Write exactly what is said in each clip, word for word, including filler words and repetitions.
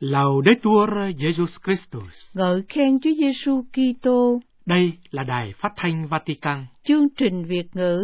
Laudetur Jesus Christus. Ngợi khen Chúa Giêsu Kitô. Đây là Đài Phát thanh Vatican. Chương trình Việt ngữ.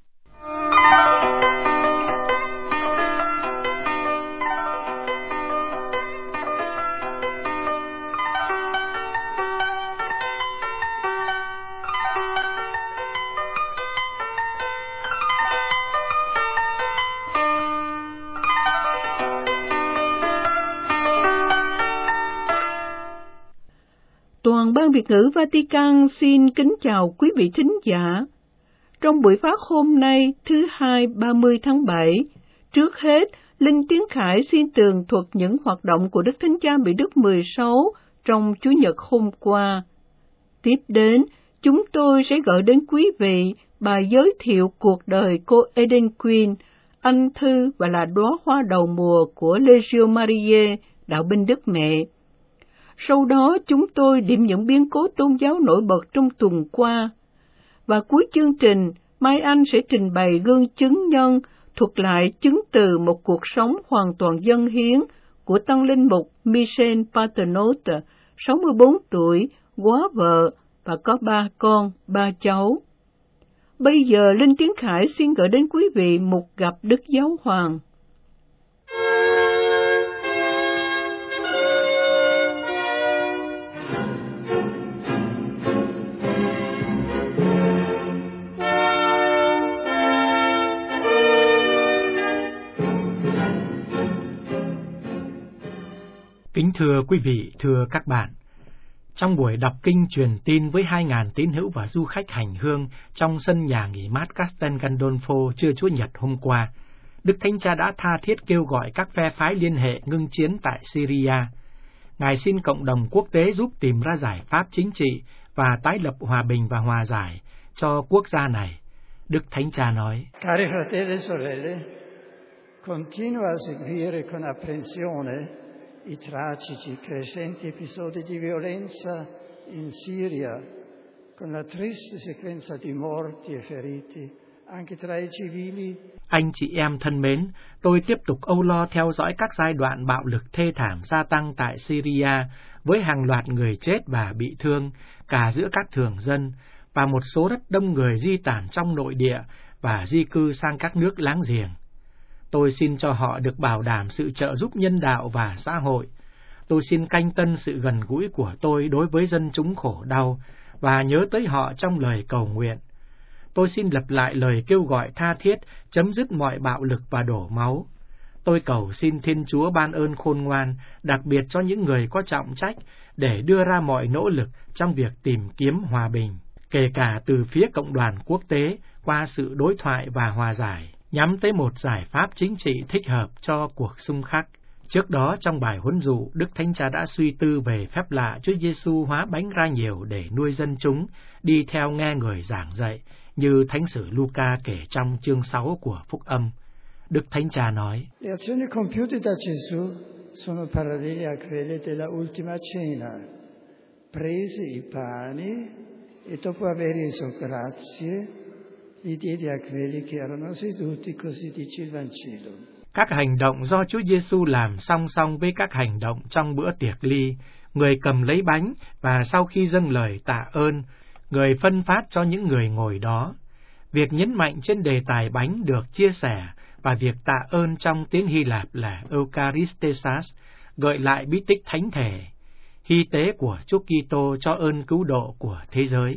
Toàn ban Việt ngữ Vatican xin kính chào quý vị thính giả. Trong buổi phát hôm nay, thứ Hai ba mươi tháng bảy, trước hết, Linh Tiến Khải xin tường thuật những hoạt động của Đức Thánh Cha Pí Đức mười sáu trong Chủ nhật hôm qua. Tiếp đến, chúng tôi sẽ gửi đến quý vị bài giới thiệu cuộc đời cô Eden Queen, anh thư và là đóa hoa đầu mùa của Legio Mariae, đạo binh Đức Mẹ. Sau đó chúng tôi điểm những biến cố tôn giáo nổi bật trong tuần qua. Và cuối chương trình, Mai Anh sẽ trình bày gương chứng nhân, thuật lại chứng từ một cuộc sống hoàn toàn dâng hiến của tăng linh mục Michel Paternotte, sáu mươi bốn tuổi, góa vợ và có ba con, ba cháu. Bây giờ Linh Tiến Khải xin gửi đến quý vị một gặp Đức Giáo Hoàng. Kính thưa quý vị, thưa các bạn, trong buổi đọc kinh truyền tin với hai nghìn tín hữu và du khách hành hương trong sân nhà nghỉ mát Castel Gandolfo trưa Chủ nhật hôm qua, Đức Thánh Cha đã tha thiết kêu gọi các phe phái liên hệ ngưng chiến tại Syria. Ngài xin cộng đồng quốc tế giúp tìm ra giải pháp chính trị và tái lập hòa bình và hòa giải cho quốc gia này. Đức Thánh Cha nói: Cari fratelli e sorelle, continuo a seguire con apprensione i tragici crescenti episodi di violenza in Siria, con la triste sequenza di morti e feriti, anche tra i civili. Anh chị em thân mến, tôi tiếp tục âu lo theo dõi các giai đoạn bạo lực thê thảm gia tăng tại Syria, với hàng loạt người chết và bị thương, cả giữa các thường dân, và một số rất đông người di tản trong nội địa và di cư sang các nước láng giềng. Tôi xin cho họ được bảo đảm sự trợ giúp nhân đạo và xã hội. Tôi xin canh tân sự gần gũi của tôi đối với dân chúng khổ đau và nhớ tới họ trong lời cầu nguyện. Tôi xin lặp lại lời kêu gọi tha thiết chấm dứt mọi bạo lực và đổ máu. Tôi cầu xin Thiên Chúa ban ơn khôn ngoan, đặc biệt cho những người có trọng trách, để đưa ra mọi nỗ lực trong việc tìm kiếm hòa bình, kể cả từ phía cộng đoàn quốc tế qua sự đối thoại và hòa giải, nhắm tới một giải pháp chính trị thích hợp cho cuộc xung khắc. Trước đó trong bài huấn dụ, Đức Thánh Cha đã suy tư về phép lạ Chúa Giêsu hóa bánh ra nhiều để nuôi dân chúng, đi theo nghe người giảng dạy, như Thánh sử Luca kể trong chương sáu của Phúc Âm. Đức Thánh Cha nói: Le azioni compiute da Gesù sono parallele a quelle della ultima cena. Prese i pani e dopo aver reso grazie, li diede a quelli che erano seduti, così dice il Vangelo. Các hành động do Chúa Giêsu làm song song với các hành động trong bữa tiệc ly. Người cầm lấy bánh và sau khi dâng lời tạ ơn, người phân phát cho những người ngồi đó. Việc nhấn mạnh trên đề tài bánh được chia sẻ và việc tạ ơn trong tiếng Hy Lạp là Eucharistes, gợi lại bí tích thánh thể, hy tế của Chúa Kitô cho ơn cứu độ của thế giới.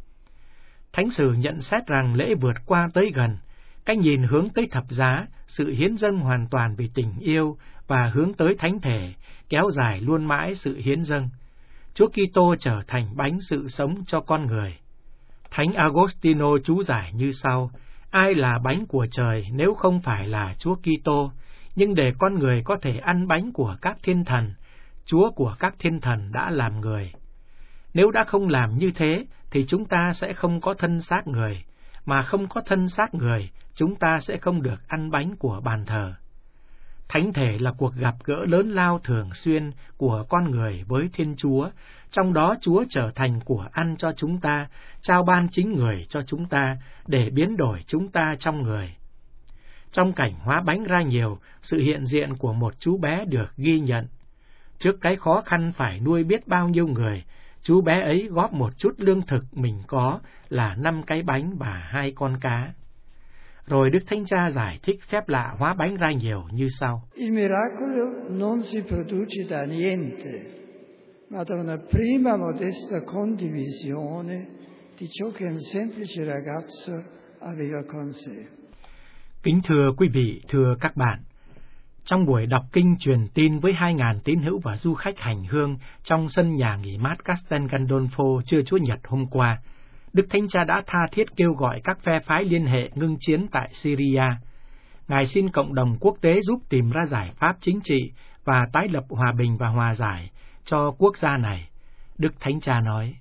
Thánh sử nhận xét rằng lễ vượt qua tới gần, cái nhìn hướng tới thập giá, sự hiến dâng hoàn toàn vì tình yêu và hướng tới thánh thể, kéo dài luôn mãi sự hiến dâng. Chúa Kitô trở thành bánh sự sống cho con người. Thánh Agostino chú giải như sau: ai là bánh của trời nếu không phải là Chúa Kitô? Nhưng để con người có thể ăn bánh của các thiên thần, Chúa của các thiên thần đã làm người. Nếu đã không làm như thế, thì chúng ta sẽ không có thân xác người, mà không có thân xác người, chúng ta sẽ không được ăn bánh của bàn thờ. Thánh thể là cuộc gặp gỡ lớn lao thường xuyên của con người với Thiên Chúa, trong đó Chúa trở thành của ăn cho chúng ta, trao ban chính người cho chúng ta, để biến đổi chúng ta trong người. Trong cảnh hóa bánh ra nhiều, sự hiện diện của một chú bé được ghi nhận. Trước cái khó khăn phải nuôi biết bao nhiêu người, chú bé ấy góp một chút lương thực mình có là năm cái bánh và hai con cá. Rồi Đức Thánh Cha giải thích phép lạ hóa bánh ra nhiều như sau. Il miracolo non si produce da niente, ma da una prima modesta condivisione di ciò che un semplice ragazzo aveva con sé. Kính thưa quý vị, thưa các bạn, trong buổi đọc kinh truyền tin với hai nghìn tín hữu và du khách hành hương trong sân nhà nghỉ mát Castel Gandolfo trưa Chúa Nhật hôm qua, Đức Thánh Cha đã tha thiết kêu gọi các phe phái liên hệ ngưng chiến tại Syria. Ngài xin cộng đồng quốc tế giúp tìm ra giải pháp chính trị và tái lập hòa bình và hòa giải cho quốc gia này. Đức Thánh Cha nói: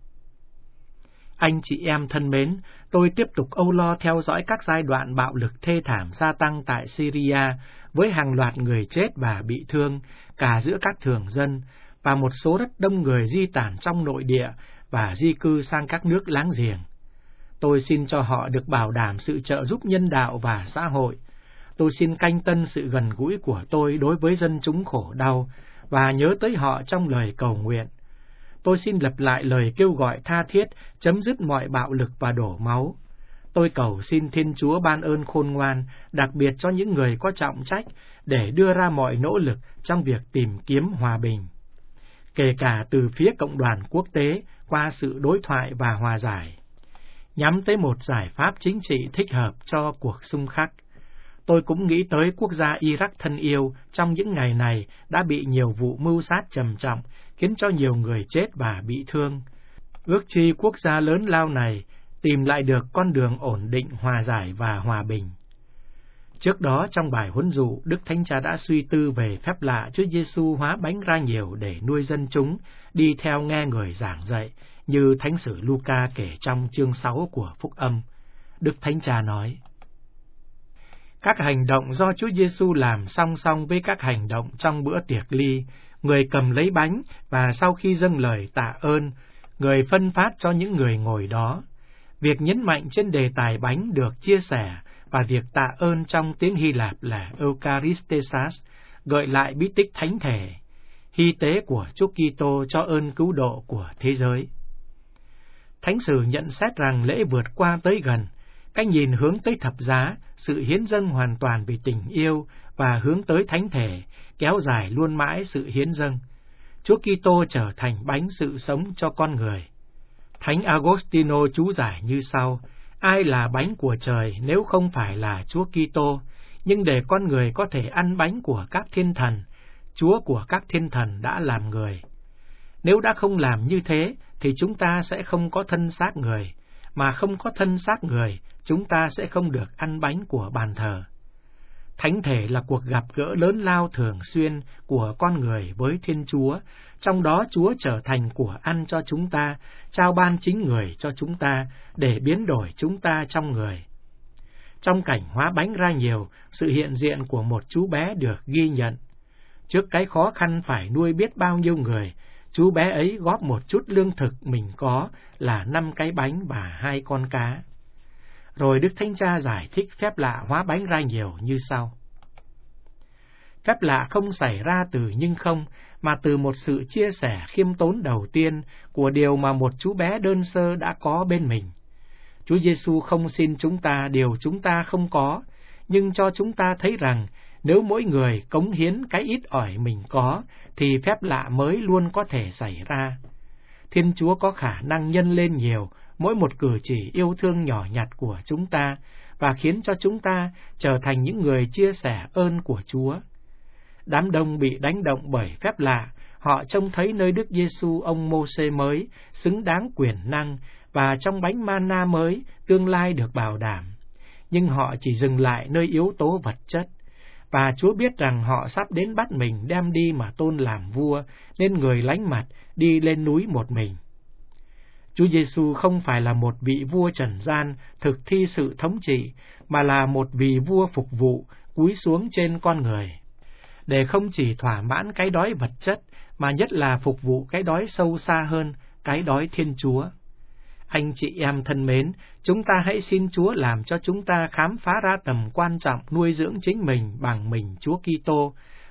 Anh chị em thân mến, tôi tiếp tục âu lo theo dõi các giai đoạn bạo lực thê thảm gia tăng tại Syria với hàng loạt người chết và bị thương, cả giữa các thường dân, và một số rất đông người di tản trong nội địa và di cư sang các nước láng giềng. Tôi xin cho họ được bảo đảm sự trợ giúp nhân đạo và xã hội. Tôi xin canh tân sự gần gũi của tôi đối với dân chúng khổ đau và nhớ tới họ trong lời cầu nguyện. Tôi xin lặp lại lời kêu gọi tha thiết chấm dứt mọi bạo lực và đổ máu. Tôi cầu xin Thiên Chúa ban ơn khôn ngoan, đặc biệt cho những người có trọng trách, để đưa ra mọi nỗ lực trong việc tìm kiếm hòa bình, kể cả từ phía cộng đoàn quốc tế qua sự đối thoại và hòa giải, nhắm tới một giải pháp chính trị thích hợp cho cuộc xung khắc. Tôi cũng nghĩ tới quốc gia Iraq thân yêu trong những ngày này đã bị nhiều vụ mưu sát trầm trọng, khiến cho nhiều người chết và bị thương. Ước chi quốc gia lớn lao này tìm lại được con đường ổn định, hòa giải và hòa bình. Trước đó trong bài huấn dụ, Đức Thánh Cha đã suy tư về phép lạ Chúa Giêsu hóa bánh ra nhiều để nuôi dân chúng đi theo nghe người giảng dạy, như Thánh sử Luca kể trong chương sáu của Phúc Âm. Đức Thánh Cha nói: Các hành động do Chúa Giêsu làm song song với các hành động trong bữa tiệc ly, người cầm lấy bánh và sau khi dâng lời tạ ơn, người phân phát cho những người ngồi đó. Việc nhấn mạnh trên đề tài bánh được chia sẻ và việc tạ ơn trong tiếng Hy Lạp là Eucharistes, gợi lại bí tích thánh thể, hy tế của Chúa Kitô cho ơn cứu độ của thế giới. Thánh sử nhận xét rằng lễ vượt qua tới gần, cái nhìn hướng tới thập giá, sự hiến dâng hoàn toàn vì tình yêu và hướng tới thánh thể, kéo dài luôn mãi sự hiến dâng. Chúa Kitô trở thành bánh sự sống cho con người. Thánh Agostino chú giải như sau: Ai là bánh của trời nếu không phải là Chúa Kitô? Nhưng để con người có thể ăn bánh của các thiên thần, Chúa của các thiên thần đã làm người. Nếu đã không làm như thế, thì chúng ta sẽ không có thân xác người, mà không có thân xác người, chúng ta sẽ không được ăn bánh của bàn thờ. Thánh thể là cuộc gặp gỡ lớn lao thường xuyên của con người với Thiên Chúa, trong đó Chúa trở thành của ăn cho chúng ta, trao ban chính người cho chúng ta, để biến đổi chúng ta trong người. Trong cảnh hóa bánh ra nhiều, sự hiện diện của một chú bé được ghi nhận. Trước cái khó khăn phải nuôi biết bao nhiêu người, chú bé ấy góp một chút lương thực mình có là năm cái bánh và hai con cá. Rồi Đức Thánh Cha giải thích phép lạ hóa bánh ra nhiều như sau. Phép lạ không xảy ra từ nhưng không, mà từ một sự chia sẻ khiêm tốn đầu tiên của điều mà một chú bé đơn sơ đã có bên mình. Chúa Giêsu không xin chúng ta điều chúng ta không có, nhưng cho chúng ta thấy rằng nếu mỗi người cống hiến cái ít ỏi mình có, thì phép lạ mới luôn có thể xảy ra. Thiên Chúa có khả năng nhân lên nhiều mỗi một cử chỉ yêu thương nhỏ nhặt của chúng ta và khiến cho chúng ta trở thành những người chia sẻ ơn của Chúa. Đám đông bị đánh động bởi phép lạ, họ trông thấy nơi Đức Giêsu ông Mô-sê mới xứng đáng quyền năng và trong bánh mana mới tương lai được bảo đảm. Nhưng họ chỉ dừng lại nơi yếu tố vật chất, và Chúa biết rằng họ sắp đến bắt mình đem đi mà tôn làm vua, nên người lánh mặt đi lên núi một mình. Chúa Giêsu không phải là một vị vua trần gian thực thi sự thống trị, mà là một vị vua phục vụ cúi xuống trên con người, để không chỉ thỏa mãn cái đói vật chất, mà nhất là phục vụ cái đói sâu xa hơn, cái đói Thiên Chúa. Anh chị em thân mến, chúng ta hãy xin Chúa làm cho chúng ta khám phá ra tầm quan trọng nuôi dưỡng chính mình bằng mình Chúa Kitô,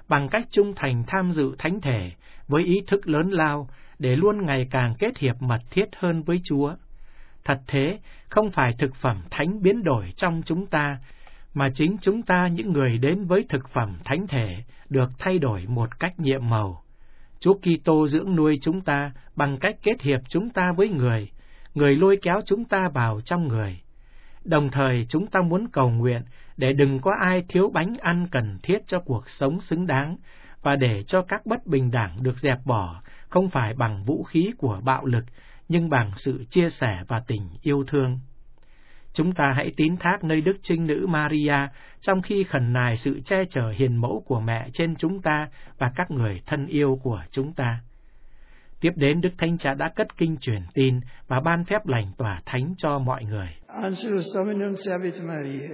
bằng cách trung thành tham dự thánh thể với ý thức lớn lao để luôn ngày càng kết hiệp mật thiết hơn với Chúa. Thật thế, không phải thực phẩm thánh biến đổi trong chúng ta, mà chính chúng ta những người đến với thực phẩm thánh thể được thay đổi một cách nhiệm màu. Chúa Kitô dưỡng nuôi chúng ta bằng cách kết hiệp chúng ta với người, người lôi kéo chúng ta vào trong người. Đồng thời chúng ta muốn cầu nguyện để đừng có ai thiếu bánh ăn cần thiết cho cuộc sống xứng đáng, và để cho các bất bình đẳng được dẹp bỏ, không phải bằng vũ khí của bạo lực, nhưng bằng sự chia sẻ và tình yêu thương. Chúng ta hãy tín thác nơi Đức Trinh Nữ Maria trong khi khẩn nài sự che chở hiền mẫu của mẹ trên chúng ta và các người thân yêu của chúng ta. Tiếp đến, Đức Thánh Cha đã cất kinh truyền tin và ban phép lành tỏa thánh cho mọi người. Angelus Dominum Servit Mariae.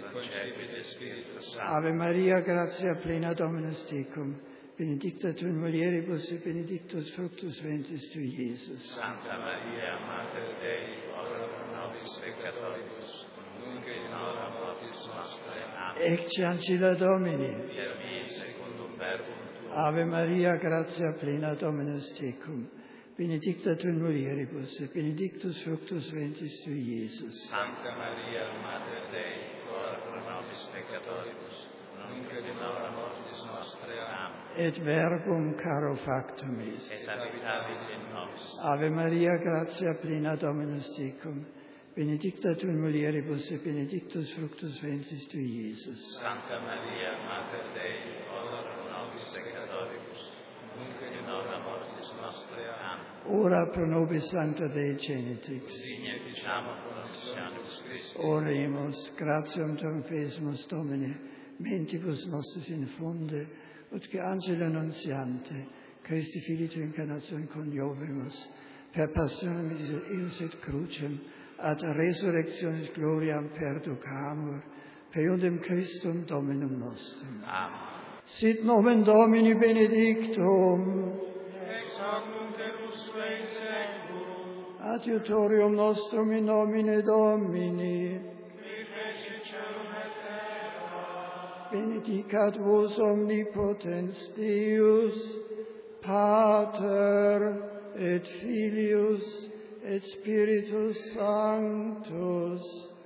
Ave Maria, gratia plena Dominus tecum, benedicta tu in mulieribus et benedictus fructus ventris tui, Iesus. Santa Maria, Mater Dei, ora pro nobis peccatoribus, nunc et in hora mortis nostrae. Amen. Ecce ancilla Domini. Per me secundum verbum tuum. Ave Maria, gratia plena Dominus tecum, benedicta tu in mulieribus et benedictus fructus ventris tui, Iesus. Santa Maria, Mater Dei, ora pro nobis peccatoribus, nunc et in hora mortis nostrae. Amen. Et verbum caro factum est. Et habitavit in nobis. Ave Maria, gratia plena Dominus tecum, benedicta tu in mulieribus et benedictus fructus ventris tui, Iesus. Santa Maria, Mater Dei, ora pro nobis peccatoribus, nunc et in hora mortis nostrae. Amen. Ora pro nobis Sancta Dei Genitrix. Signe diciamo pro nobis Sanctus Christus. Oremus, gratiam tuam fesimus Domine, mentibus nostris infunde, ut que angelo annunziante, Christi Filii tu incarnatione coniovimus, per passionem eius et crucem, ad resurrectionis gloriam perducamur, per iundem Christum Dominum nostrum. Amen. Sit nomen Domini benedictum, Ex hoc nunc et usque in seculum, adiutorium nostrum in nomine Domini, qui fecit caelum et terra. benedicat vos omnipotens Deus, Pater et Filius et Spiritus Sanctus.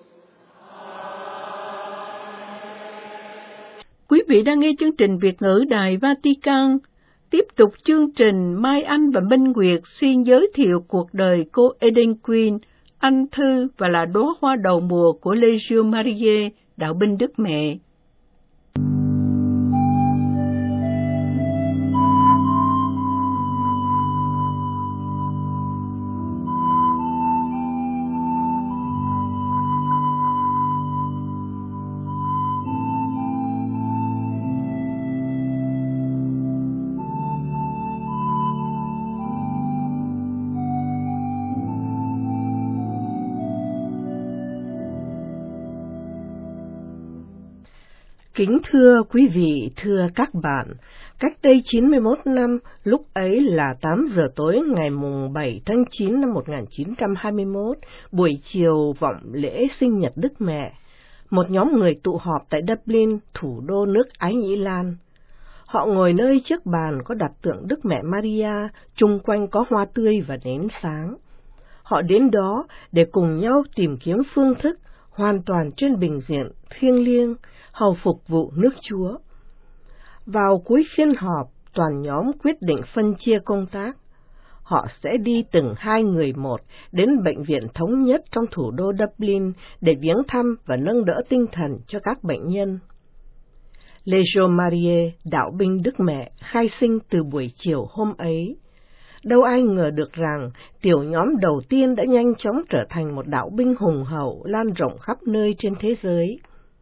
Quý vị đang nghe chương trình Việt ngữ Đài Vatican. Tiếp tục chương trình, Mai Anh và Minh Nguyệt xin giới thiệu cuộc đời cô Eden Queen, anh thư và là đóa hoa đầu mùa của Legio Mariae, đạo binh Đức Mẹ. Kính thưa quý vị, thưa các bạn, cách đây chín mươi mốt năm, lúc ấy là tám giờ tối ngày mùng bảy tháng chín năm một nghìn chín trăm hai mươi mốt, buổi chiều vọng lễ sinh nhật Đức Mẹ, một nhóm người tụ họp tại Dublin, thủ đô nước Ái Nhĩ Lan. Họ ngồi nơi chiếc bàn có đặt tượng Đức Mẹ Maria, chung quanh có hoa tươi và nến sáng. Họ đến đó để cùng nhau tìm kiếm phương thức hoàn toàn trên bình diện thiêng liêng, hầu phục vụ nước Chúa. Vào cuối phiên họp, toàn nhóm quyết định phân chia công tác. Họ sẽ đi từng hai người một đến bệnh viện thống nhất trong thủ đô Dublin để viếng thăm và nâng đỡ tinh thần cho các bệnh nhân. Legio Mariae, đạo binh Đức Mẹ, khai sinh từ buổi chiều hôm ấy. Đâu ai ngờ được rằng tiểu nhóm đầu tiên đã nhanh chóng trở thành một đạo binh hùng hậu lan rộng khắp nơi trên thế giới.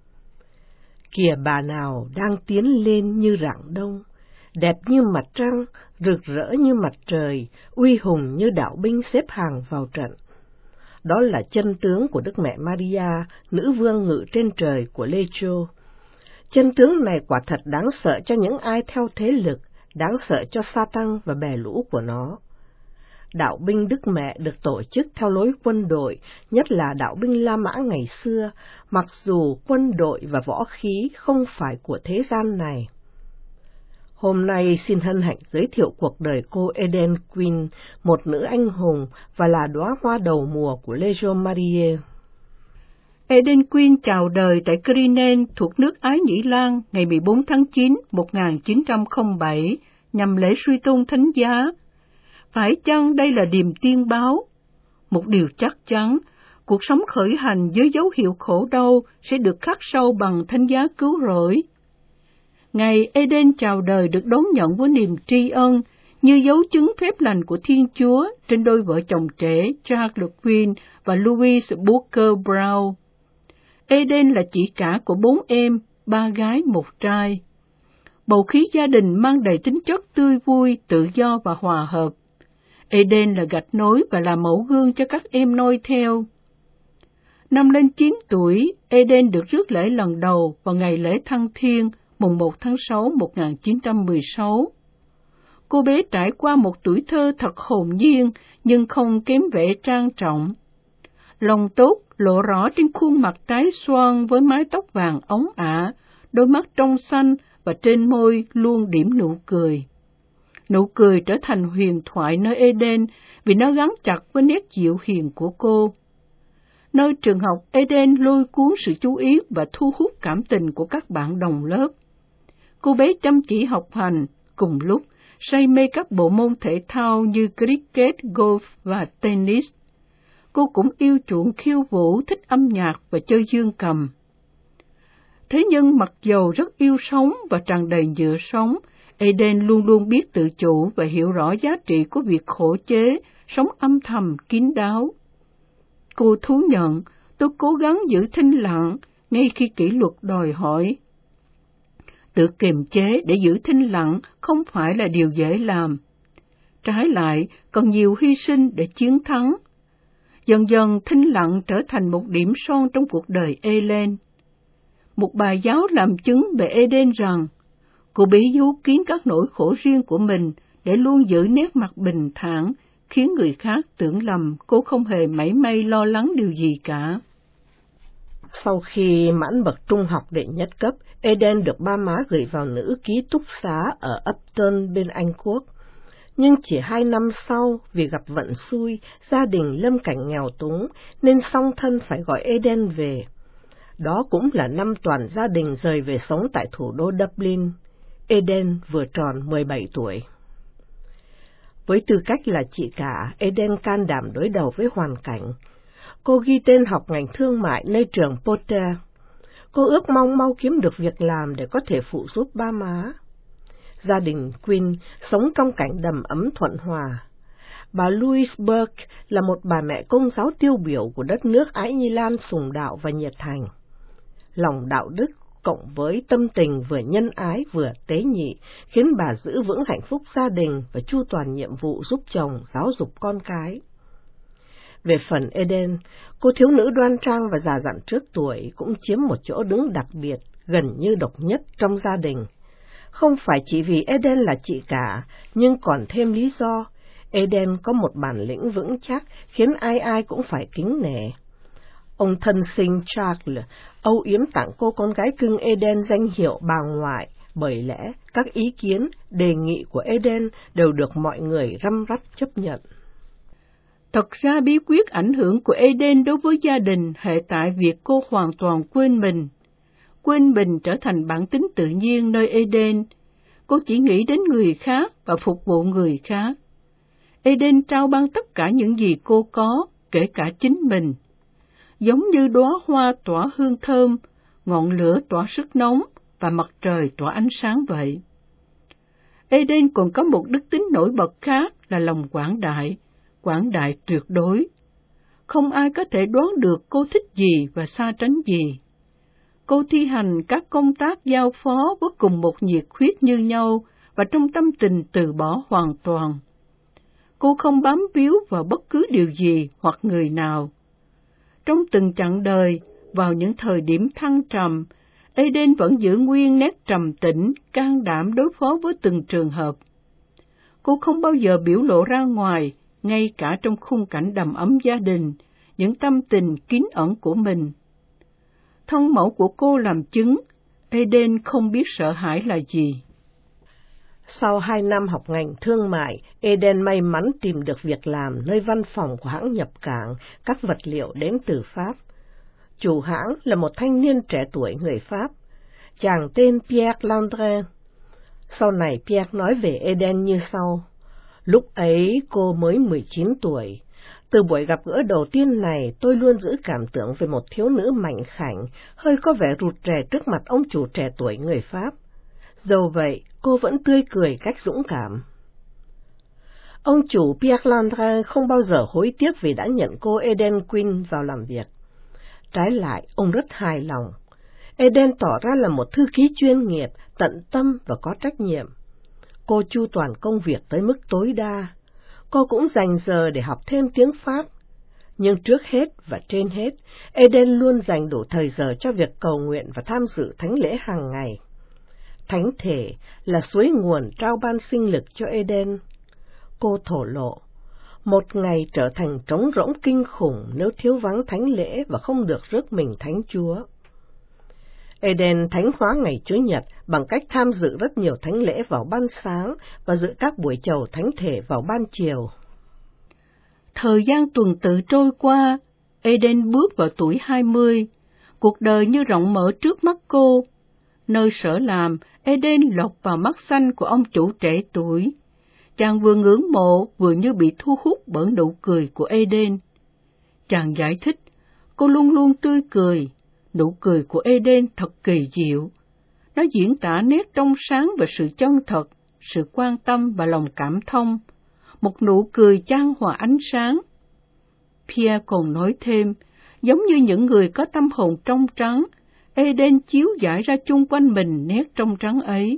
Kìa bà nào đang tiến lên như rạng đông, đẹp như mặt trăng, rực rỡ như mặt trời, uy hùng như đạo binh xếp hàng vào trận. Đó là chân tướng của Đức Mẹ Maria, nữ vương ngự trên trời của Legio. Chân tướng này quả thật đáng sợ cho những ai theo thế lực, đáng sợ cho Sa-tăng và bè lũ của nó. Đạo binh Đức Mẹ được tổ chức theo lối quân đội, nhất là đạo binh La Mã ngày xưa, mặc dù quân đội và võ khí không phải của thế gian này. Hôm nay xin hân hạnh giới thiệu cuộc đời cô Eden Quinn, một nữ anh hùng và là đóa hoa đầu mùa của Legion Mariae. Eden Quinn chào đời tại Crinen thuộc nước Ái Nhĩ Lan ngày mười bốn tháng chín một nghìn chín trăm lẻ bảy nhằm lễ suy tôn thánh giá. Phải chăng đây là điềm tiên báo? Một điều chắc chắn, cuộc sống khởi hành với dấu hiệu khổ đau sẽ được khắc sâu bằng thánh giá cứu rỗi. Ngày Eden chào đời được đón nhận với niềm tri ân như dấu chứng phép lành của Thiên Chúa trên đôi vợ chồng trẻ Charles Quinn và Louise Booker Brown. Eden là chị cả của bốn em, ba gái một trai. Bầu khí gia đình mang đầy tính chất tươi vui, tự do và hòa hợp. Eden là gạch nối và là mẫu gương cho các em noi theo. Năm lên chín tuổi, Eden được rước lễ lần đầu vào ngày lễ Thăng Thiên, mùng một tháng sáu một nghìn chín trăm mười sáu. Cô bé trải qua một tuổi thơ thật hồn nhiên, nhưng không kém vẻ trang trọng. Lòng tốt lộ rõ trên khuôn mặt trái xoan với mái tóc vàng óng ả, đôi mắt trong xanh và trên môi luôn điểm nụ cười. Nụ cười trở thành huyền thoại nơi Eden vì nó gắn chặt với nét dịu hiền của cô. Nơi trường học, Eden lôi cuốn sự chú ý và thu hút cảm tình của các bạn đồng lớp. Cô bé chăm chỉ học hành, cùng lúc say mê các bộ môn thể thao như cricket, golf và tennis. Cô cũng yêu chuộng khiêu vũ, thích âm nhạc và chơi dương cầm. Thế nhưng mặc dầu rất yêu sống và tràn đầy nhựa sống, Eden luôn luôn biết tự chủ và hiểu rõ giá trị của việc khổ chế, sống âm thầm, kín đáo. Cô thú nhận, tôi cố gắng giữ thinh lặng ngay khi kỷ luật đòi hỏi. Tự kiềm chế để giữ thinh lặng không phải là điều dễ làm. Trái lại, còn nhiều hy sinh để chiến thắng. Dần dần thinh lặng trở thành một điểm son trong cuộc đời Eden. Một bài giáo làm chứng về Eden rằng, cô bé giấu kín các nỗi khổ riêng của mình để luôn giữ nét mặt bình thản, khiến người khác tưởng lầm cô không hề mảy may lo lắng điều gì cả. Sau khi mãn bậc trung học đệ nhất cấp, Eden được ba má gửi vào nữ ký túc xá ở Upton bên Anh Quốc. Nhưng chỉ hai năm sau, vì gặp vận xui, gia đình lâm cảnh nghèo túng, nên song thân phải gọi Eden về. Đó cũng là năm toàn gia đình rời về sống tại thủ đô Dublin. Eden vừa tròn mười bảy tuổi. Với tư cách là chị cả, Eden can đảm đối đầu với hoàn cảnh. Cô ghi tên học ngành thương mại nơi trường Potter. Cô ước mong mau kiếm được việc làm để có thể phụ giúp ba má. Gia đình Quinn sống trong cảnh đầm ấm thuận hòa. Bà Louise Burke là một bà mẹ công giáo tiêu biểu của đất nước Ái Nhĩ Lan sùng đạo và nhiệt thành. Lòng đạo đức cộng với tâm tình vừa nhân ái vừa tế nhị khiến bà giữ vững hạnh phúc gia đình và chu toàn nhiệm vụ giúp chồng giáo dục con cái. Về phần Eden, cô thiếu nữ đoan trang và già dặn trước tuổi cũng chiếm một chỗ đứng đặc biệt, gần như độc nhất trong gia đình. Không phải chỉ vì Eden là chị cả, nhưng còn thêm lý do. Eden có một bản lĩnh vững chắc khiến ai ai cũng phải kính nể. Ông thân sinh Charles âu yếm tặng cô con gái cưng Eden danh hiệu bà ngoại, bởi lẽ các ý kiến, đề nghị của Eden đều được mọi người răm rắp chấp nhận. Thật ra bí quyết ảnh hưởng của Eden đối với gia đình hệ tại việc cô hoàn toàn quên mình. Quên mình trở thành bản tính tự nhiên nơi Eden. Cô chỉ nghĩ đến người khác và phục vụ người khác. Eden trao ban tất cả những gì cô có, kể cả chính mình. Giống như đóa hoa tỏa hương thơm, ngọn lửa tỏa sức nóng và mặt trời tỏa ánh sáng vậy. Eden còn có một đức tính nổi bật khác là lòng quảng đại, quảng đại tuyệt đối. Không ai có thể đoán được cô thích gì và xa tránh gì. Cô thi hành các công tác giao phó với cùng một nhiệt huyết như nhau và trong tâm tình từ bỏ hoàn toàn. Cô không bám víu vào bất cứ điều gì hoặc người nào. Trong từng chặng đời, vào những thời điểm thăng trầm, Eden vẫn giữ nguyên nét trầm tĩnh, can đảm đối phó với từng trường hợp. Cô không bao giờ biểu lộ ra ngoài, ngay cả trong khung cảnh đầm ấm gia đình, những tâm tình kín ẩn của mình. Thân mẫu của cô làm chứng, Eden không biết sợ hãi là gì. Sau hai năm học ngành thương mại, Eden may mắn tìm được việc làm nơi văn phòng của hãng nhập cảng các vật liệu đến từ Pháp. Chủ hãng là một thanh niên trẻ tuổi người Pháp, chàng tên Pierre Landrin. Sau này Pierre nói về Eden như sau: lúc ấy cô mới mười chín tuổi. Từ buổi gặp gỡ đầu tiên này, tôi luôn giữ cảm tưởng về một thiếu nữ mảnh khảnh, hơi có vẻ rụt rè trước mặt ông chủ trẻ tuổi người Pháp. Dẫu vậy, cô vẫn tươi cười cách dũng cảm. Ông chủ Pierre Landrin không bao giờ hối tiếc vì đã nhận cô Eden Quinn vào làm việc. Trái lại, ông rất hài lòng. Eden tỏ ra là một thư ký chuyên nghiệp, tận tâm và có trách nhiệm. Cô chu toàn công việc tới mức tối đa. Cô cũng dành giờ để học thêm tiếng Pháp. Nhưng trước hết và trên hết, Eden luôn dành đủ thời giờ cho việc cầu nguyện và tham dự thánh lễ hàng ngày. Thánh thể là suối nguồn trao ban sinh lực cho Eden. Cô thổ lộ, một ngày trở thành trống rỗng kinh khủng nếu thiếu vắng thánh lễ và không được rước mình Thánh Chúa. Eden thánh hóa ngày Chủ nhật bằng cách tham dự rất nhiều thánh lễ vào ban sáng và dự các buổi chầu thánh thể vào ban chiều. Thời gian tuần tự trôi qua, Eden bước vào tuổi hai mươi, cuộc đời như rộng mở trước mắt cô. Nơi sở làm, Eden lọt vào mắt xanh của ông chủ trẻ tuổi. Chàng vừa ngưỡng mộ vừa như bị thu hút bởi nụ cười của Eden. Chàng giải thích, cô luôn luôn tươi cười. Nụ cười của Eden thật kỳ diệu. Nó diễn tả nét trong sáng và sự chân thật, sự quan tâm và lòng cảm thông. Một nụ cười chan hòa ánh sáng. Pierre còn nói thêm, giống như những người có tâm hồn trong trắng, Eden chiếu rải ra chung quanh mình nét trong trắng ấy.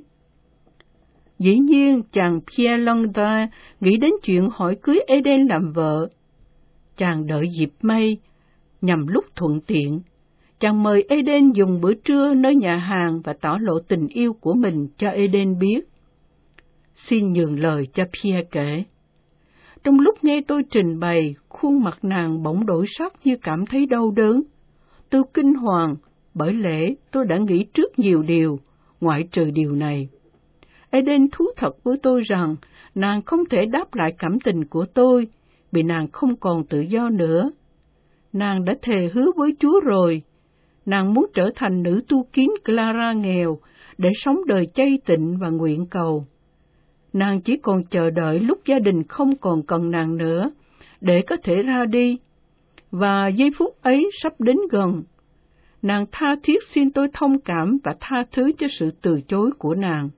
Dĩ nhiên, chàng Pierre Landrin nghĩ đến chuyện hỏi cưới Eden làm vợ. Chàng đợi dịp may, nhằm lúc thuận tiện. Chàng mời Eden dùng bữa trưa nơi nhà hàng và tỏ lộ tình yêu của mình cho Eden biết. Xin nhường lời cho Pierre kể. Trong lúc nghe tôi trình bày, khuôn mặt nàng bỗng đổi sắc như cảm thấy đau đớn. Tôi kinh hoàng, bởi lẽ tôi đã nghĩ trước nhiều điều, ngoại trừ điều này. Eden thú thật với tôi rằng nàng không thể đáp lại cảm tình của tôi, vì nàng không còn tự do nữa. Nàng đã thề hứa với Chúa rồi. Nàng muốn trở thành nữ tu kiến Clara nghèo để sống đời chay tịnh và nguyện cầu. Nàng chỉ còn chờ đợi lúc gia đình không còn cần nàng nữa để có thể ra đi, và giây phút ấy sắp đến gần. Nàng tha thiết xin tôi thông cảm và tha thứ cho sự từ chối của nàng.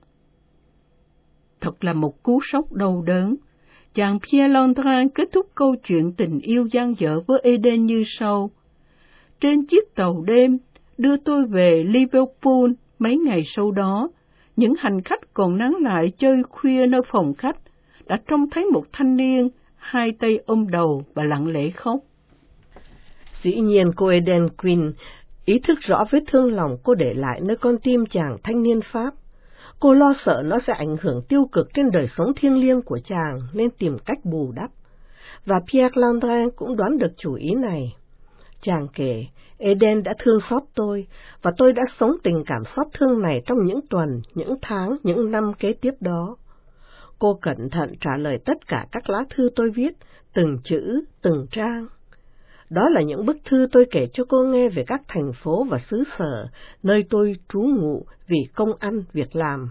Thật là một cú sốc đau đớn. Chàng Pierre Landrin kết thúc câu chuyện tình yêu dang dở với Eden như sau. Trên chiếc tàu đêm đưa tôi về Liverpool mấy ngày sau đó, những hành khách còn nán lại chơi khuya nơi phòng khách đã trông thấy một thanh niên hai tay ôm đầu và lặng lẽ khóc. Dĩ nhiên cô Eden Quinn ý thức rõ vết thương lòng cô để lại nơi con tim chàng thanh niên Pháp. Cô lo sợ nó sẽ ảnh hưởng tiêu cực trên đời sống thiêng liêng của chàng nên tìm cách bù đắp. Và Pierre Landrin cũng đoán được chủ ý này. Chàng kể, Eden đã thương xót tôi, và tôi đã sống tình cảm xót thương này trong những tuần, những tháng, những năm kế tiếp đó. Cô cẩn thận trả lời tất cả các lá thư tôi viết, từng chữ, từng trang. Đó là những bức thư tôi kể cho cô nghe về các thành phố và xứ sở, nơi tôi trú ngụ vì công ăn, việc làm.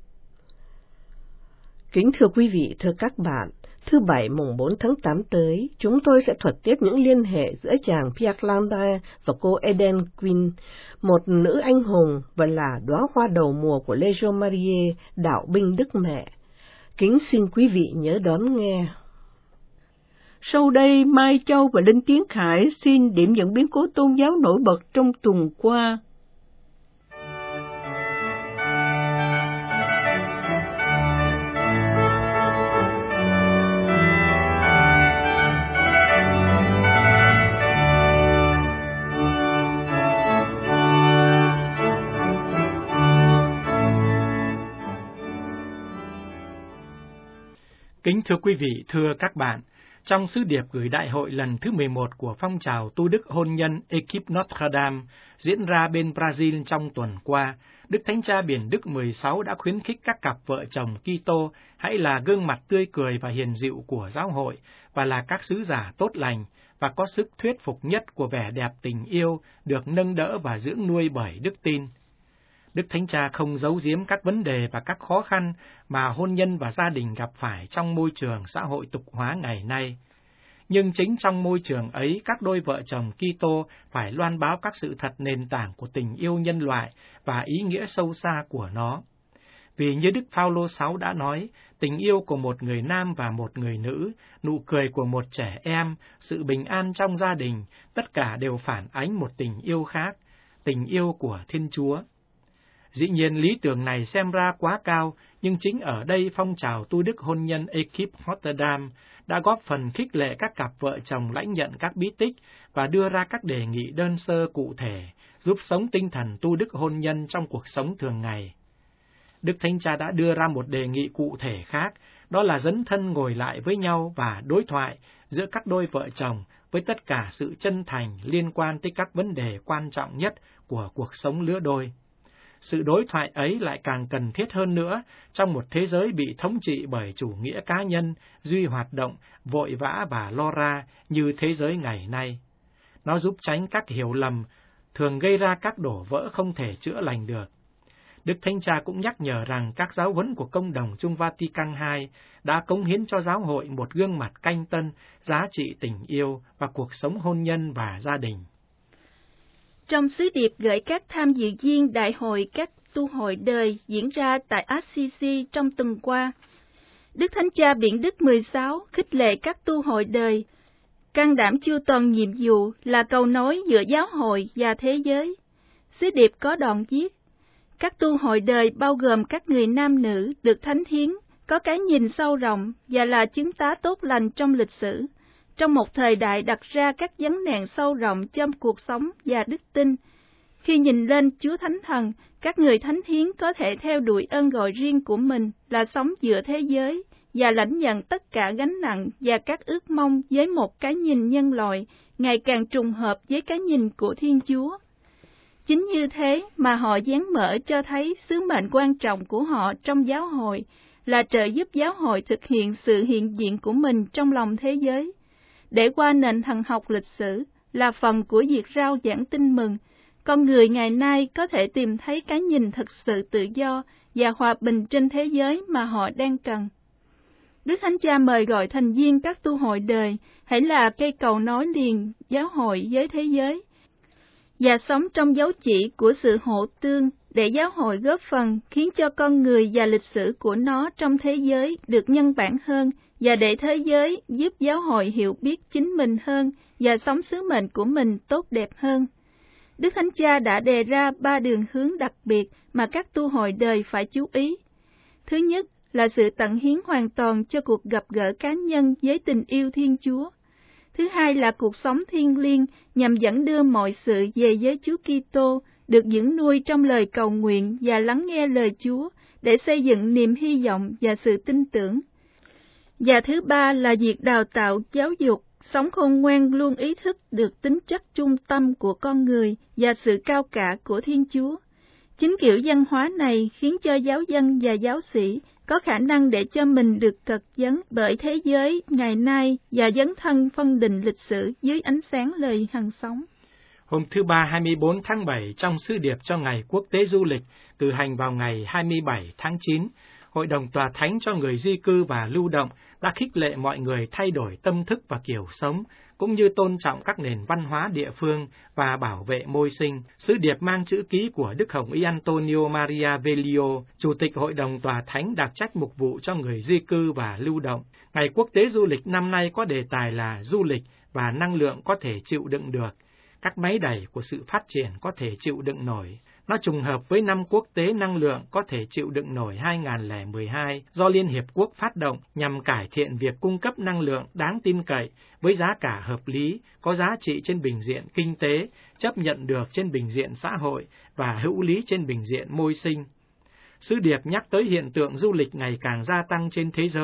Kính thưa quý vị, thưa các bạn, thứ Bảy mùng bốn tháng tám tới, chúng tôi sẽ thuật tiếp những liên hệ giữa chàng Pierre Landrin và cô Eden Quinn, một nữ anh hùng và là đóa hoa đầu mùa của Légion Marie, đạo binh Đức Mẹ. Kính xin quý vị nhớ đón nghe. Sau đây, Mai Châu và Đinh Tiến Khải xin điểm những biến cố tôn giáo nổi bật trong tuần qua. Kính thưa quý vị, thưa các bạn, Trong sứ điệp gửi đại hội lần thứ mười một của phong trào tu đức hôn nhân Equipe Notre Dame diễn ra bên Brazil trong tuần qua, Đức Thánh Cha Biển Đức mười sáu đã khuyến khích các cặp vợ chồng Kitô hãy là gương mặt tươi cười và hiền dịu của giáo hội và là các sứ giả tốt lành và có sức thuyết phục nhất của vẻ đẹp tình yêu được nâng đỡ và dưỡng nuôi bởi đức tin. Đức Thánh Cha không giấu giếm các vấn đề và các khó khăn mà hôn nhân và gia đình gặp phải trong môi trường xã hội tục hóa ngày nay. Nhưng chính trong môi trường ấy, các đôi vợ chồng Kitô phải loan báo các sự thật nền tảng của tình yêu nhân loại và ý nghĩa sâu xa của nó. Vì như Đức Phaolô sáu đã nói, tình yêu của một người nam và một người nữ, nụ cười của một trẻ em, sự bình an trong gia đình, tất cả đều phản ánh một tình yêu khác, tình yêu của Thiên Chúa. Dĩ nhiên lý tưởng này xem ra quá cao, nhưng chính ở đây phong trào tu đức hôn nhân Equipe Notre Dame đã góp phần khích lệ các cặp vợ chồng lãnh nhận các bí tích và đưa ra các đề nghị đơn sơ cụ thể, giúp sống tinh thần tu đức hôn nhân trong cuộc sống thường ngày. Đức Thánh Cha đã đưa ra một đề nghị cụ thể khác, đó là dấn thân ngồi lại với nhau và đối thoại giữa các đôi vợ chồng với tất cả sự chân thành liên quan tới các vấn đề quan trọng nhất của cuộc sống lứa đôi. Sự đối thoại ấy lại càng cần thiết hơn nữa trong một thế giới bị thống trị bởi chủ nghĩa cá nhân, duy hoạt động, vội vã và lo ra như thế giới ngày nay. Nó giúp tránh các hiểu lầm, thường gây ra các đổ vỡ không thể chữa lành được. Đức Thánh Cha cũng nhắc nhở rằng các giáo huấn của Công đồng Chung Vatican hai đã cống hiến cho giáo hội một gương mặt canh tân, giá trị tình yêu và cuộc sống hôn nhân và gia đình. Trong sứ điệp gửi các tham dự viên đại hội các tu hội đời diễn ra tại Assisi trong tuần qua, Đức Thánh Cha Biển Đức mười sáu khích lệ các tu hội đời, can đảm chu toàn nhiệm vụ là cầu nối giữa giáo hội và thế giới. Sứ điệp có đoạn viết, các tu hội đời bao gồm các người nam nữ được thánh hiến, có cái nhìn sâu rộng và là chứng tá tốt lành trong lịch sử. Trong một thời đại đặt ra các vấn nạn sâu rộng trong cuộc sống và đức tin, khi nhìn lên Chúa Thánh Thần, các người thánh hiến có thể theo đuổi ơn gọi riêng của mình là sống giữa thế giới và lãnh nhận tất cả gánh nặng và các ước mong với một cái nhìn nhân loại ngày càng trùng hợp với cái nhìn của Thiên Chúa. Chính như thế mà họ dán mở cho thấy sứ mệnh quan trọng của họ trong giáo hội là trợ giúp giáo hội thực hiện sự hiện diện của mình trong lòng thế giới. Để qua nền thần học lịch sử là phần của việc rao giảng tin mừng, con người ngày nay có thể tìm thấy cái nhìn thực sự tự do và hòa bình trên thế giới mà họ đang cần. Đức Thánh Cha mời gọi thành viên các tu hội đời hãy là cây cầu nối liền giáo hội với thế giới và sống trong dấu chỉ của sự hộ tương để giáo hội góp phần khiến cho con người và lịch sử của nó trong thế giới được nhân bản hơn và để thế giới giúp giáo hội hiểu biết chính mình hơn và sống sứ mệnh của mình tốt đẹp hơn. Đức Thánh Cha đã đề ra ba đường hướng đặc biệt mà các tu hội đời phải chú ý. Thứ nhất là sự tận hiến hoàn toàn cho cuộc gặp gỡ cá nhân với tình yêu Thiên Chúa. Thứ hai là cuộc sống thiêng liêng nhằm dẫn đưa mọi sự về với Chúa Kitô, được dưỡng nuôi trong lời cầu nguyện và lắng nghe lời Chúa để xây dựng niềm hy vọng và sự tin tưởng. Và thứ ba là việc đào tạo giáo dục, sống khôn ngoan luôn ý thức được tính chất trung tâm của con người và sự cao cả của Thiên Chúa. Chính kiểu văn hóa này khiến cho giáo dân và giáo sĩ có khả năng để cho mình được thực vấn bởi thế giới ngày nay và dấn thân phân định lịch sử dưới ánh sáng lời hằng sống. Hôm thứ Ba hai mươi bốn tháng bảy trong sứ điệp cho Ngày Quốc tế Du lịch cử hành vào ngày hai mươi bảy tháng chín, Hội đồng Tòa Thánh cho người di cư và lưu động đã khích lệ mọi người thay đổi tâm thức và kiểu sống, cũng như tôn trọng các nền văn hóa địa phương và bảo vệ môi sinh. Sứ điệp mang chữ ký của Đức Hồng Y Antonio Maria Velio, Chủ tịch Hội đồng Tòa Thánh đặc trách mục vụ cho người di cư và lưu động. Ngày Quốc tế Du lịch năm nay có đề tài là du lịch và năng lượng có thể chịu đựng được. Các máy đẩy của sự phát triển có thể chịu đựng nổi. Nó trùng hợp với năm quốc tế năng lượng có thể chịu đựng nổi hai nghìn không trăm mười hai do Liên Hiệp Quốc phát động nhằm cải thiện việc cung cấp năng lượng đáng tin cậy với giá cả hợp lý, có giá trị trên bình diện kinh tế, chấp nhận được trên bình diện xã hội và hữu lý trên bình diện môi sinh. Sứ điệp nhắc tới hiện tượng du lịch ngày càng gia tăng trên thế giới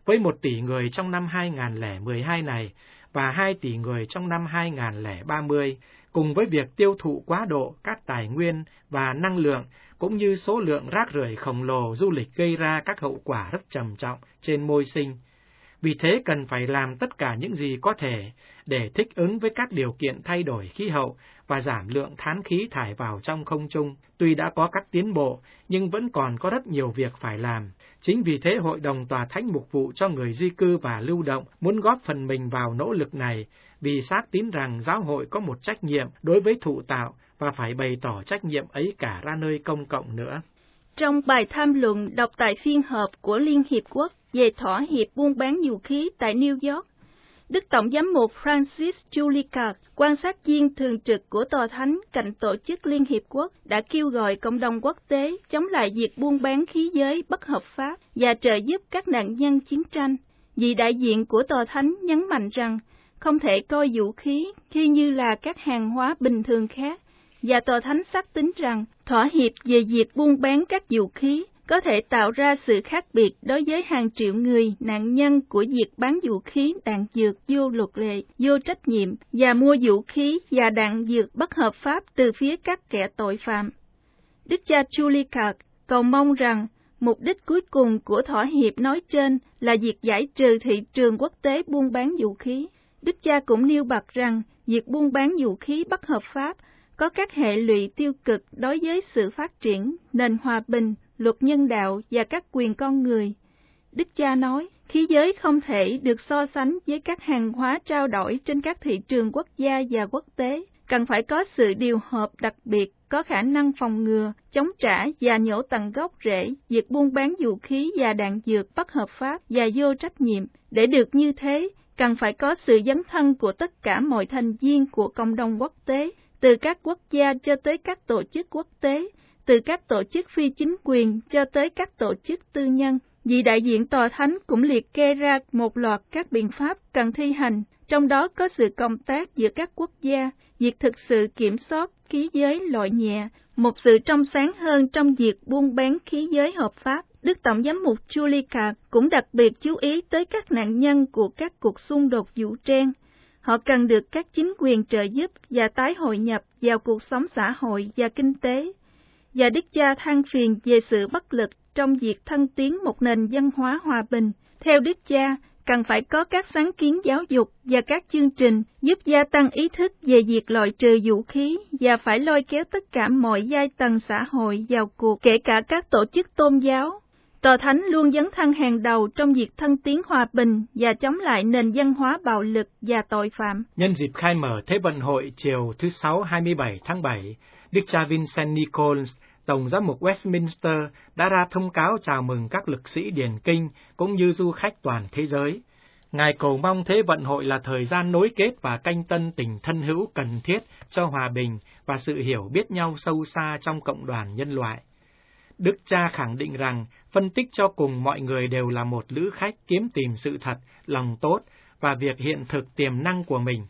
với một tỷ người trong năm hai nghìn không trăm mười hai này và hai tỷ người trong năm hai nghìn không trăm ba mươi, cùng với việc tiêu thụ quá độ các tài nguyên và năng lượng, cũng như số lượng rác rưởi khổng lồ du lịch gây ra các hậu quả rất trầm trọng trên môi sinh. Vì thế cần phải làm tất cả những gì có thể để thích ứng với các điều kiện thay đổi khí hậu và giảm lượng than khí thải vào trong không trung. Tuy đã có các tiến bộ, nhưng vẫn còn có rất nhiều việc phải làm. Chính vì thế Hội đồng Tòa Thánh mục vụ cho người di cư và lưu động muốn góp phần mình vào nỗ lực này, vì xác tín rằng giáo hội có một trách nhiệm đối với thụ tạo và phải bày tỏ trách nhiệm ấy cả ra nơi công cộng nữa. Trong bài tham luận đọc tại phiên họp của Liên Hiệp Quốc về thỏa hiệp buôn bán vũ khí tại New York, Đức Tổng giám mục Francis Julica, quan sát viên thường trực của Tòa Thánh cạnh Tổ chức Liên Hiệp Quốc, đã kêu gọi cộng đồng quốc tế chống lại việc buôn bán khí giới bất hợp pháp và trợ giúp các nạn nhân chiến tranh. Vị đại diện của Tòa Thánh nhấn mạnh rằng không thể coi vũ khí khi như là các hàng hóa bình thường khác, và Tòa Thánh xác tín rằng thỏa hiệp về việc buôn bán các vũ khí có thể tạo ra sự khác biệt đối với hàng triệu người nạn nhân của việc bán vũ khí đạn dược vô luật lệ, vô trách nhiệm và mua vũ khí và đạn dược bất hợp pháp từ phía các kẻ tội phạm. Đức cha Julica cầu mong rằng mục đích cuối cùng của thỏa hiệp nói trên là việc giải trừ thị trường quốc tế buôn bán vũ khí. Đức cha cũng nêu bật rằng việc buôn bán vũ khí bất hợp pháp có các hệ lụy tiêu cực đối với sự phát triển, nền hòa bình, luật nhân đạo và các quyền con người. Đức cha nói, khí giới không thể được so sánh với các hàng hóa trao đổi trên các thị trường quốc gia và quốc tế, cần phải có sự điều hợp đặc biệt, có khả năng phòng ngừa, chống trả và nhổ tận gốc rễ việc buôn bán vũ khí và đạn dược bất hợp pháp và vô trách nhiệm. Để được như thế, cần phải có sự dấn thân của tất cả mọi thành viên của cộng đồng quốc tế, từ các quốc gia cho tới các tổ chức quốc tế, từ các tổ chức phi chính quyền cho tới các tổ chức tư nhân. Vị đại diện Tòa Thánh cũng liệt kê ra một loạt các biện pháp cần thi hành, trong đó có sự cộng tác giữa các quốc gia, việc thực sự kiểm soát khí giới loại nhẹ, một sự trong sáng hơn trong việc buôn bán khí giới hợp pháp. Đức Tổng giám mục Julica cũng đặc biệt chú ý tới các nạn nhân của các cuộc xung đột vũ trang. Họ cần được các chính quyền trợ giúp và tái hội nhập vào cuộc sống xã hội và kinh tế. Và Đức cha than phiền về sự bất lực trong việc thăng tiến một nền văn hóa hòa bình. Theo Đức cha, cần phải có các sáng kiến giáo dục và các chương trình giúp gia tăng ý thức về việc loại trừ vũ khí và phải lôi kéo tất cả mọi giai tầng xã hội vào cuộc, kể cả các tổ chức tôn giáo. Tòa Thánh luôn dấn thân hàng đầu trong việc thăng tiến hòa bình và chống lại nền văn hóa bạo lực và tội phạm. Nhân dịp khai mở Thế vận hội chiều thứ Sáu hai mươi bảy tháng bảy, Đức cha Vincent Nichols, Tổng giám mục Westminster, đã ra thông cáo chào mừng các lực sĩ điển kinh cũng như du khách toàn thế giới. Ngài cầu mong Thế vận hội là thời gian nối kết và canh tân tình thân hữu cần thiết cho hòa bình và sự hiểu biết nhau sâu xa trong cộng đoàn nhân loại. Đức cha khẳng định rằng phân tích cho cùng mọi người đều là một lữ khách kiếm tìm sự thật, lòng tốt và việc hiện thực tiềm năng của mình.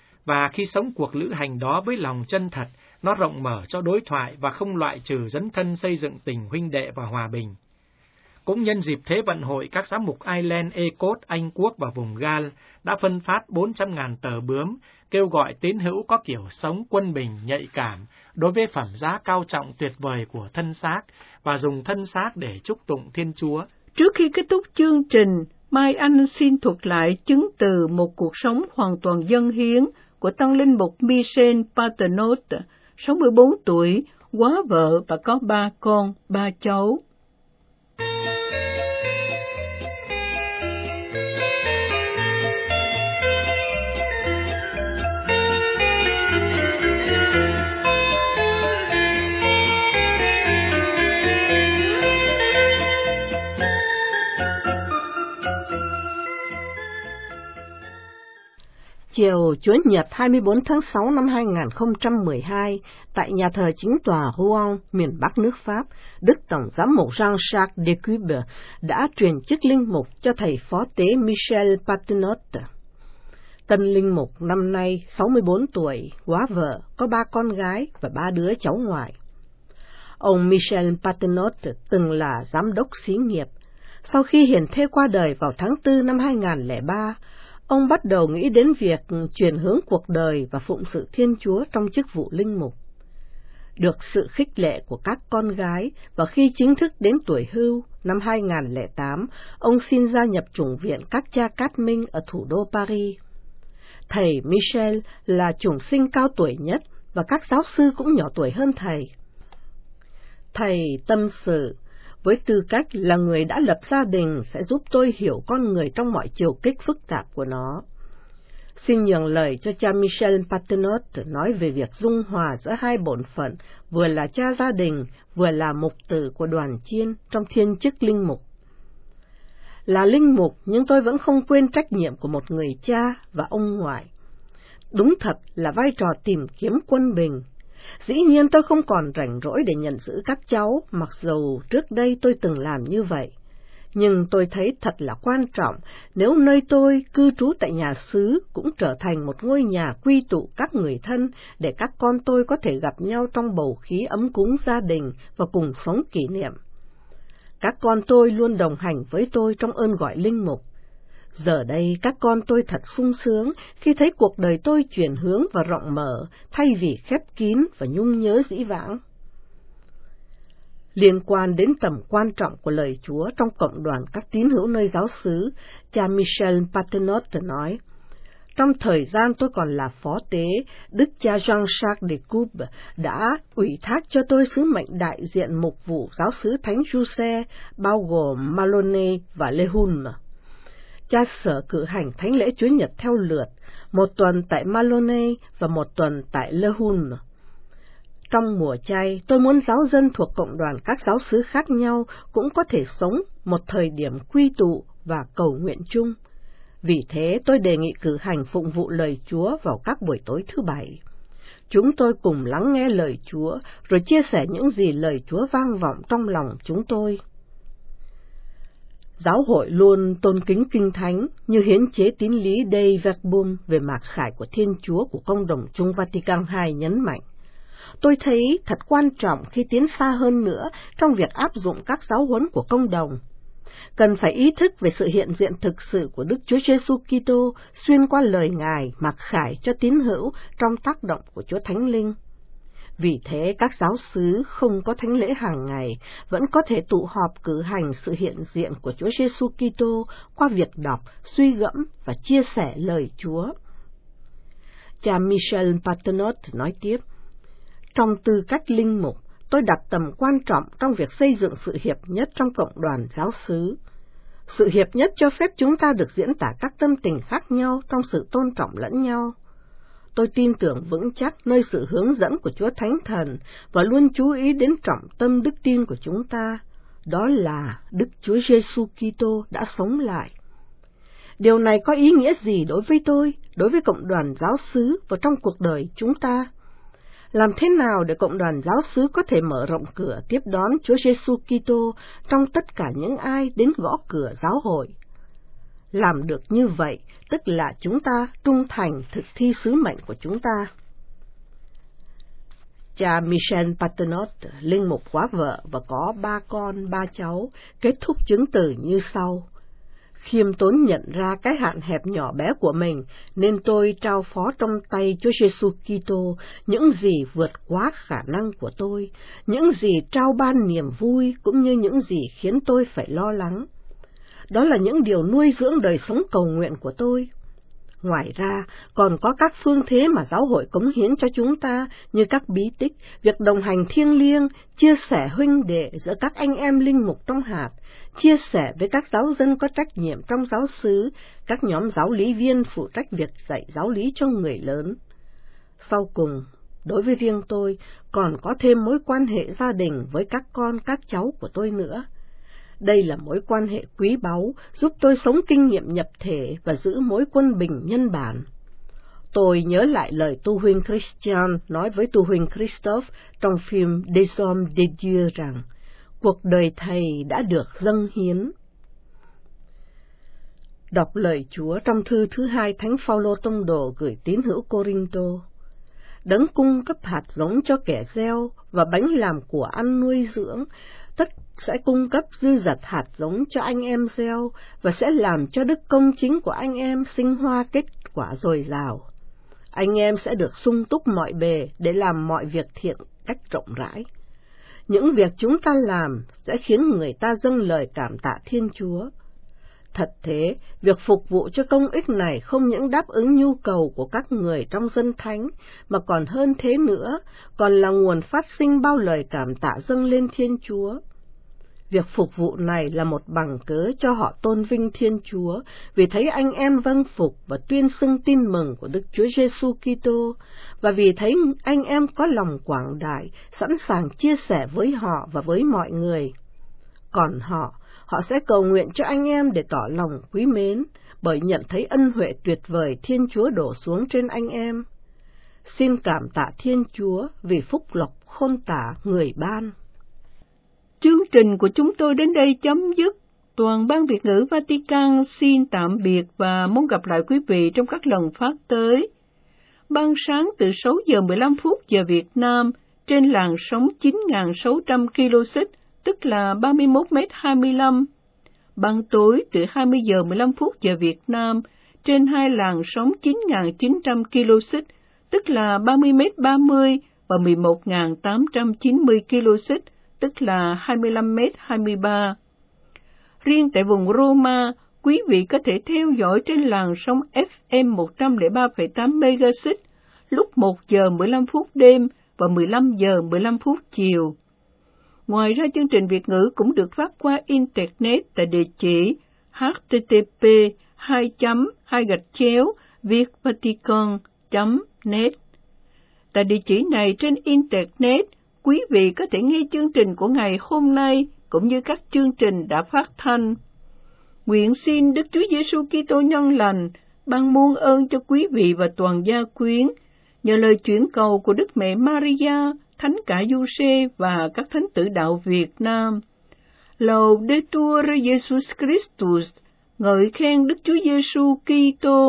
Và khi sống cuộc lữ hành đó với lòng chân thật, nó rộng mở cho đối thoại và không loại trừ dấn thân xây dựng tình huynh đệ và hòa bình. Cũng nhân dịp Thế vận hội, các giám mục Ireland, Ecốt, Anh Quốc và vùng Gal đã phân phát bốn trăm nghìn tờ bướm, kêu gọi tín hữu có kiểu sống quân bình nhạy cảm đối với phẩm giá cao trọng tuyệt vời của thân xác và dùng thân xác để chúc tụng Thiên Chúa. Trước khi kết thúc chương trình, Mai Anh xin thuật lại chứng từ một cuộc sống hoàn toàn dâng hiến của Tăng linh mục Michel Paternotte, sáu mươi bốn tuổi, quá vợ và có ba con, ba cháu. Chiều Chủ nhật hai mươi bốn tháng sáu năm hai nghìn không trăm mười hai, tại nhà thờ chính tòa Rouen, miền Bắc nước Pháp, Đức Tổng giám mục Jean-Jacques Decube đã truyền chức linh mục cho thầy phó tế Michel Paternotte. Tân linh mục năm nay sáu mươi bốn tuổi, quá vợ, có ba con gái và ba đứa cháu ngoại. Ông Michel Paternotte từng là giám đốc xí nghiệp, Sau khi hiền thê qua đời vào tháng tư năm hai nghìn không trăm lẻ ba, ông bắt đầu nghĩ đến việc chuyển hướng cuộc đời và phụng sự Thiên Chúa trong chức vụ linh mục. Được sự khích lệ của các con gái và khi chính thức đến tuổi hưu năm hai nghìn không trăm lẻ tám, ông xin gia nhập chủng viện các cha Cát Minh ở thủ đô Paris. Thầy Michel là chủng sinh cao tuổi nhất và các giáo sư cũng nhỏ tuổi hơn thầy. Thầy tâm sự, với tư cách là người đã lập gia đình sẽ giúp tôi hiểu con người trong mọi chiều kích phức tạp của nó. Xin nhường lời cho cha Michel Patenot nói về việc dung hòa giữa hai bổn phận, vừa là cha gia đình, vừa là mục tử của đoàn chiên trong thiên chức linh mục. Là linh mục, nhưng tôi vẫn không quên trách nhiệm của một người cha và ông ngoại. Đúng thật là vai trò tìm kiếm quân bình. Dĩ nhiên tôi không còn rảnh rỗi để nhận giữ các cháu, mặc dù trước đây tôi từng làm như vậy. Nhưng tôi thấy thật là quan trọng nếu nơi tôi cư trú tại nhà xứ cũng trở thành một ngôi nhà quy tụ các người thân để các con tôi có thể gặp nhau trong bầu khí ấm cúng gia đình và cùng sống kỷ niệm. Các con tôi luôn đồng hành với tôi trong ơn gọi linh mục. Giờ đây các con tôi thật sung sướng khi thấy cuộc đời tôi chuyển hướng và rộng mở thay vì khép kín và nhung nhớ dĩ vãng. Liên quan đến tầm quan trọng của lời Chúa trong cộng đoàn các tín hữu nơi giáo xứ, cha Michel Patenot nói, trong thời gian tôi còn là phó tế, Đức cha Jean-Jacques de Coupe đã ủy thác cho tôi sứ mệnh đại diện mục vụ giáo xứ Thánh Giuse, bao gồm Malone và Le Hun. Cha sở cử hành thánh lễ Chúa Nhật theo lượt, một tuần tại Malone và một tuần tại Le Hun. Trong mùa chay, tôi muốn giáo dân thuộc cộng đoàn các giáo xứ khác nhau cũng có thể sống một thời điểm quy tụ và cầu nguyện chung. Vì thế, tôi đề nghị cử hành phụng vụ lời Chúa vào các buổi tối thứ Bảy. Chúng tôi cùng lắng nghe lời Chúa, rồi chia sẻ những gì lời Chúa vang vọng trong lòng chúng tôi. Giáo hội luôn tôn kính Kinh Thánh như hiến chế tín lý Dei Verbum về mạc khải của Thiên Chúa của Công đồng chung Vatican hai nhấn mạnh. Tôi thấy thật quan trọng khi tiến xa hơn nữa trong việc áp dụng các giáo huấn của công đồng. Cần phải ý thức về sự hiện diện thực sự của Đức Chúa Giêsu Kitô xuyên qua lời Ngài mặc khải cho tín hữu trong tác động của Chúa Thánh Linh. Vì thế, các giáo xứ không có thánh lễ hàng ngày vẫn có thể tụ họp cử hành sự hiện diện của Chúa Giêsu Kitô qua việc đọc, suy gẫm và chia sẻ lời Chúa. Cha Michel Patenot nói tiếp, trong tư cách linh mục, tôi đặt tầm quan trọng trong việc xây dựng sự hiệp nhất trong cộng đoàn giáo xứ. Sự hiệp nhất cho phép chúng ta được diễn tả các tâm tình khác nhau trong sự tôn trọng lẫn nhau. Tôi tin tưởng vững chắc nơi sự hướng dẫn của Chúa Thánh Thần và luôn chú ý đến trọng tâm đức tin của chúng ta, đó là Đức Chúa Giêsu Kitô đã sống lại. Điều này có ý nghĩa gì đối với tôi, đối với cộng đoàn giáo xứ và trong cuộc đời chúng ta? Làm thế nào để cộng đoàn giáo xứ có thể mở rộng cửa tiếp đón Chúa Giêsu Kitô trong tất cả những ai đến gõ cửa giáo hội? Làm được như vậy, tức là chúng ta trung thành thực thi sứ mệnh của chúng ta. Cha Michel Patenot, linh mục quá vợ và có ba con, ba cháu, kết thúc chứng từ như sau. Khiêm tốn nhận ra cái hạn hẹp nhỏ bé của mình, nên tôi trao phó trong tay Chúa Giêsu Kitô những gì vượt quá khả năng của tôi, những gì trao ban niềm vui cũng như những gì khiến tôi phải lo lắng. Đó là những điều nuôi dưỡng đời sống cầu nguyện của tôi. Ngoài ra, còn có các phương thế mà giáo hội cống hiến cho chúng ta như các bí tích, việc đồng hành thiêng liêng, chia sẻ huynh đệ giữa các anh em linh mục trong hạt, chia sẻ với các giáo dân có trách nhiệm trong giáo xứ, các nhóm giáo lý viên phụ trách việc dạy giáo lý cho người lớn. Sau cùng, đối với riêng tôi, còn có thêm mối quan hệ gia đình với các con các cháu của tôi nữa. Đây là mối quan hệ quý báu, giúp tôi sống kinh nghiệm nhập thể và giữ mối quân bình nhân bản. Tôi nhớ lại lời tu huynh Christian nói với tu huynh Christophe trong phim Des Hommes de Dieu rằng, cuộc đời thầy đã được dâng hiến. Đọc lời Chúa trong thư thứ hai Thánh Phaolô Tông Đồ gửi tín hữu Cô-rinh-tô. Đấng cung cấp hạt giống cho kẻ gieo và bánh làm của ăn nuôi dưỡng tất sẽ cung cấp dư dật hạt giống cho anh em gieo và sẽ làm cho đức công chính của anh em sinh hoa kết quả dồi dào. Anh em sẽ được sung túc mọi bề để làm mọi việc thiện cách rộng rãi. Những việc chúng ta làm sẽ khiến người ta dâng lời cảm tạ Thiên Chúa. Thật thế, việc phục vụ cho công ích này không những đáp ứng nhu cầu của các người trong dân thánh, mà còn hơn thế nữa, còn là nguồn phát sinh bao lời cảm tạ dâng lên Thiên Chúa. Việc phục vụ này là một bằng cớ cho họ tôn vinh Thiên Chúa, vì thấy anh em vâng phục và tuyên xưng tin mừng của Đức Chúa Giêsu Kitô, và vì thấy anh em có lòng quảng đại, sẵn sàng chia sẻ với họ và với mọi người. Còn họ, họ sẽ cầu nguyện cho anh em để tỏ lòng quý mến, bởi nhận thấy ân huệ tuyệt vời Thiên Chúa đổ xuống trên anh em. Xin cảm tạ Thiên Chúa vì phúc lộc khôn tả người ban. Chương trình của chúng tôi đến đây chấm dứt. Toàn ban Việt ngữ Vatican xin tạm biệt và mong gặp lại quý vị trong các lần phát tới. Ban sáng từ sáu giờ mười lăm phút giờ Việt Nam trên làn sóng chín nghìn sáu trăm ki lô xích, tức là ba mươi mốt mét hai mươi lăm. Ban tối từ hai mươi giờ mười lăm phút giờ Việt Nam trên hai làn sóng chín nghìn chín trăm ki lô xích, tức là ba mươi mét ba mươi và mười một nghìn tám trăm chín mươi ki lô xích, tức là hai mươi lăm mét hai mươi ba. Riêng tại vùng Roma, quý vị có thể theo dõi trên làn sóng ép em một trăm lẻ ba phẩy tám MHz lúc một giờ mười lăm phút đêm và mười lăm giờ mười lăm phút chiều. Ngoài ra, chương trình Việt ngữ cũng được phát qua Internet tại địa chỉ h t t p hai chấm hai gạch chéo vietvatican chấm net. Tại địa chỉ này trên Internet, quý vị có thể nghe chương trình của ngày hôm nay cũng như các chương trình đã phát thanh. Nguyện xin Đức Chúa Giêsu Kitô nhân lành ban muôn ơn cho quý vị và toàn gia quyến, nhờ lời chuyển cầu của Đức Mẹ Maria, Thánh Cả Giuse và các thánh tử đạo Việt Nam. Laudetur Jesus Christus, ngợi khen Đức Chúa Giêsu Kitô.